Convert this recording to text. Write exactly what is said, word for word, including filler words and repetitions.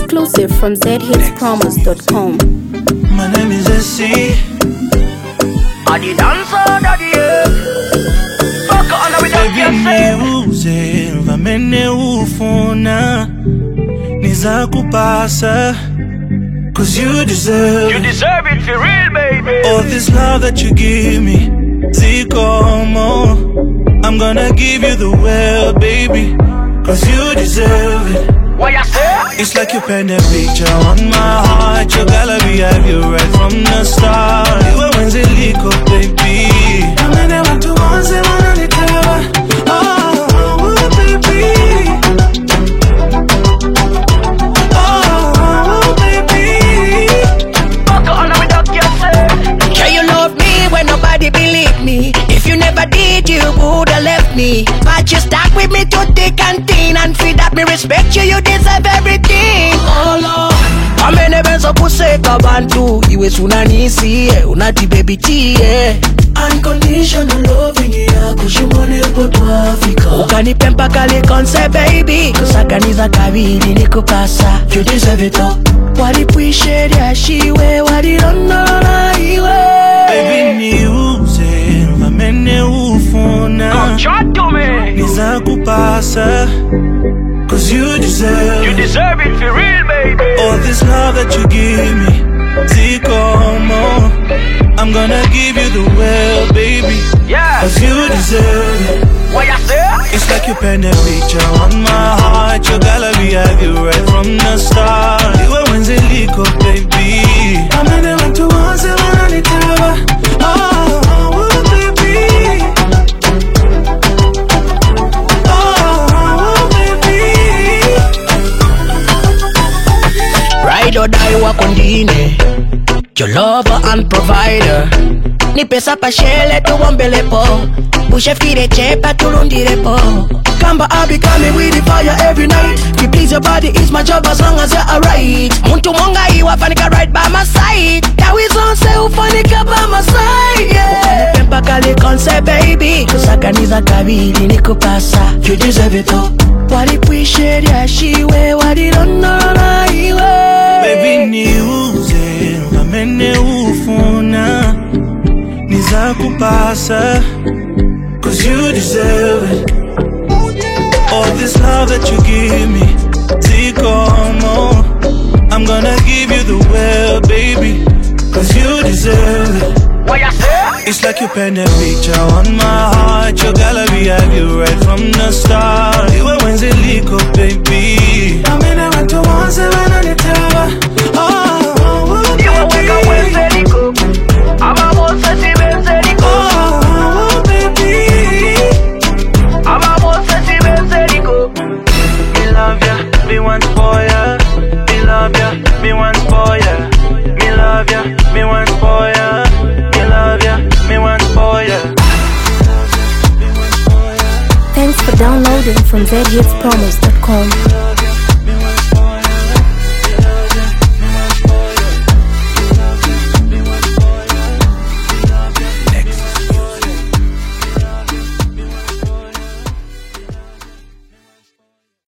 Exclusive from z hits promos dot com. My name is Essie. I the dancer, daddy. Fuck on with that Niuze vamene ufuna niza kupasa, cause you deserve You deserve it for real, baby. all this love that you give me. Zikomo, I'm gonna give you the world, baby, cause you deserve it. What you say? It's like you paint a picture on my heart. Your gallery have you right from the start. You were when they leak up, baby. I mean, I want to once and one on the tower. Oh, oh, baby. Oh, oh, baby. Fuck on with that yourself. Sure you love me when nobody believe me. If you never did, you woulda left me. But you stuck with me to thick and thin, and for that me respect you, you deserve everything. Oh Lord, amenebenza kuseka bantu iwe sunanisi unati baby tie unconditional loving yako shimone poto Africa. Ukanipempa kale konse baby, kusaganiza kabili nikupasa. You deserve it all. Walipwishe yashiwe walilondola iwe. Baby niuze vamene ufuna Come chat to me. niza kupasa, cause you deserve You deserve it for real, baby. all this love that you give me. Zikomo, I'm gonna give you the world, baby, Yeah. cause you deserve it. What you say? It's like you paint a picture on my heart. Your gallery have you right from the start. You were when they leak up, baby. I'm in the one to once and one on the tower. Oh, oh, baby. Oh, baby. Ride or die wako ndine, your lover and provider. Ni pesa pa shele tuombele po, pushe fire chepa tulundire po. Kamba I be coming with the fire every night. To please your body is my job as long as you're alright. Muntu monga iwa fanika right by my side. Kawi zonse ufanika by my side, yeah. Ukanipempa kale konse baby, kusaganiza kabili nikupasa. You deserve it all. Walipwishe yashiwe walilondola iwe. Baby niuze vamene ufuna niza kupasa, cause you deserve it. All this love that you give me. Zikomo, I'm gonna give you the world, baby, cause you deserve it. What you say? It's like you paint a picture on my heart. Your gallery have you right from the start. You were when they leak up, baby. I mean, I went to one seven on the tower. Oh, oh, You will wake up when they go. I'm a boss at the when they go. oh, baby. I'm a boss at the when they go. Me love ya, me want for ya. Me love ya, me want for ya. Me love ya, me want for ya. Me love ya, me want for ya. Thanks for downloading from z hits promos dot com.